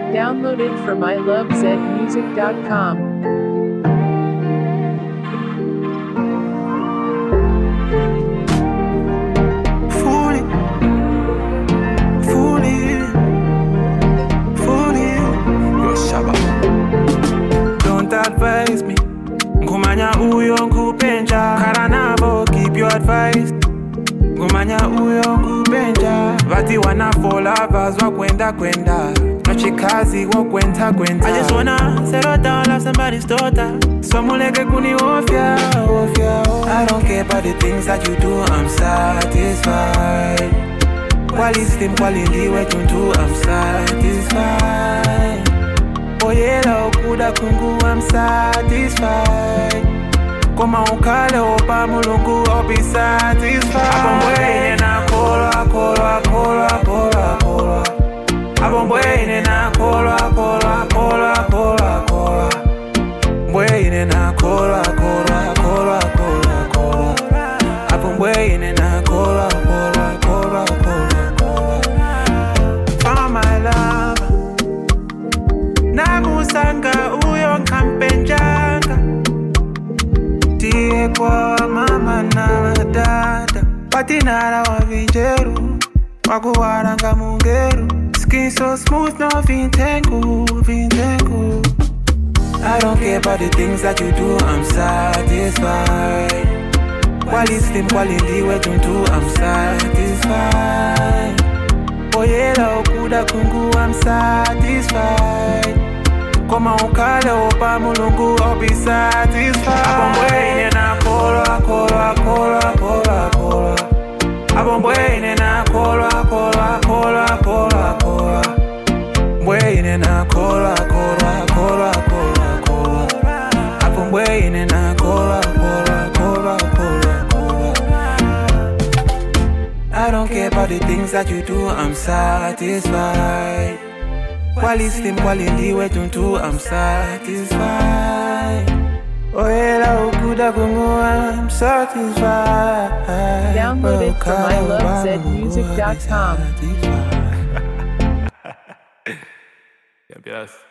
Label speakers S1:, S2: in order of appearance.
S1: Downloaded from ilovezmusic.com.
S2: Don't advise me. Ngumanya uyo nkupenja. Karanavo, keep your advice. Ngumanya uyo nkupenja. Vati wana for lovers wakwenda kwenda. Nochikazi wakwenda kwenda. I just wanna settle down, love somebody's daughter. Swamuleke kuni ofya. I don't care about the things that you do, I'm satisfied. Kwali slim, kwali ndiwe tuntu, I'm satisfied. Oyela okuda kungu, I'm satisfied. Koma ukale opa mulungu, I'll be satisfied. Abongwene na kolwa. Abongwene na kolwa. Mbwene na kolwa. Abongwene na kolwa. For my love, namusanga uyo nkampenjanga. Tie kwa mama na dada. Patinara wa vinjeru, wakuwaranga mungeru. Skin so smooth, no vintengu. I don't care about the things that you do, I'm satisfied. Kwali slim, kwali ndiwe tuntu, I'm satisfied. Oyela okuda kungu, I'm satisfied. Koma ukale opa mulungu, I'll be satisfied. Abongwene na kolwa. Abongwene na kolwa. Mbwene na kolwa. Abongwene na kolwa. I don't care about the things that you do, I'm satisfied. Kwali slim, kwali ndiwe tuntu, I'm satisfied. Oyela ukuda kungu, I'm satisfied.
S1: Downloaded from ilovezmusic.com.
S2: Yes.